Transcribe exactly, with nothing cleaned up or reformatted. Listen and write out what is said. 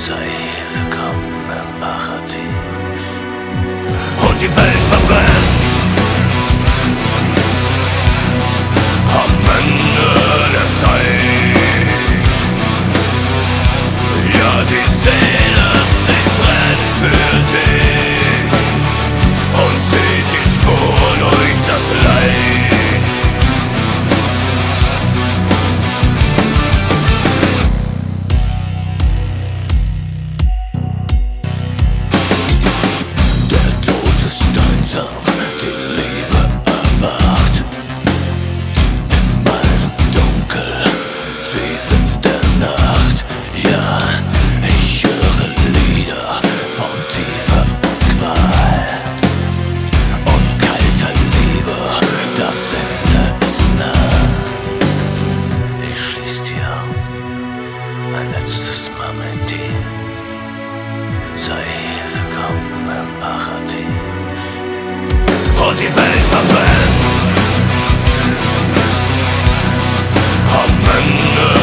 sei willkommen im Paradies. Und die Welt verbrennt am Ende der Zeit. Ja, die Seele, sie brennt für dich und zieht die Spur durch das Leid. Der Tod ist einsam, die Liebe erwacht in meinem Dunkel, tief in der Nacht. Ja, ich höre Lieder von tiefer Qual und kalter Liebe, das Ende ist nah. Ich schließ dir ein letztes Mal mit dir. Sei willkommen im Paradies. Und die Welt verbrennt am Ende